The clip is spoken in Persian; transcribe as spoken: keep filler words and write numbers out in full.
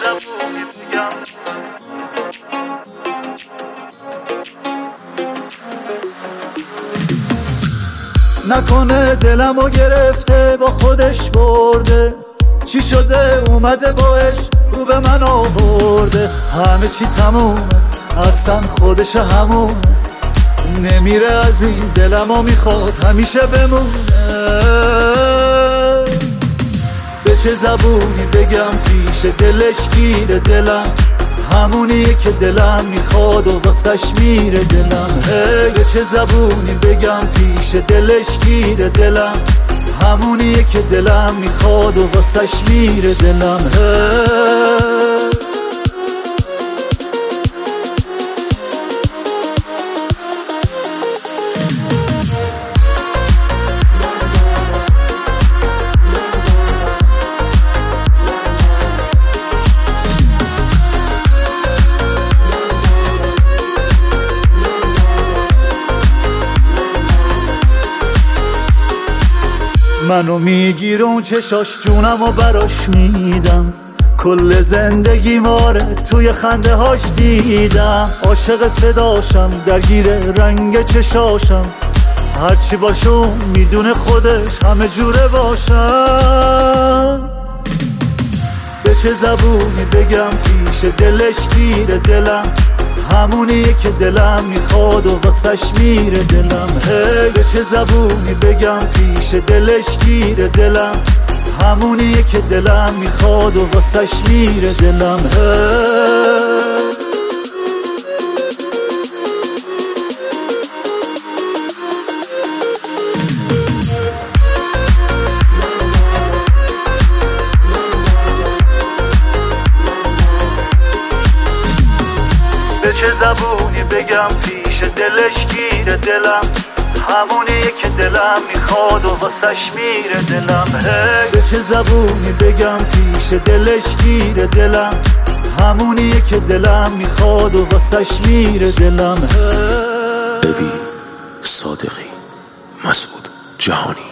زبونی بگم نکنه دلمو گرفته با خودش برده، چی شده اومده باش رو به من آورده. همه چی تمومه اصلا خودش همونه، نمیره از این دلمو میخواد همیشه بمونه. به چه زبونی بگم پیش دلش گیره دلم، همونیه که دلم میخواد و واسش میره دلم. هی به چه زبونی بگم پیش دلش گیره دلم، همونیه که دلم میخواد و واسش میره دلم. هی منو میگیر اون چشاش جونم و براش میدم، کل زندگی ماره توی خنده هاش دیدم. عاشق صداشم درگیر رنگ چشاشم، هرچی باشم میدونه خودش همه جوره باشم. به چه زبونی بگم پیش دلش گیره دلم، همونیه که دلم میخواد و واسش میره دلم. هی به چه زبونی بگم پیش دلش گیره دلم، همونیه که دلم میخواد و واسش میره دلم. هی به چه زبونی بگم پیش دلش گیره دلم، همونیه که دلم میخواد و واسش میره دلم. هی به چه زبونی بگم پیش دلش گیره دلم، همونیه که دلم میخواد و واسش میره دلم. ببین صادقی، مسعود جهانی.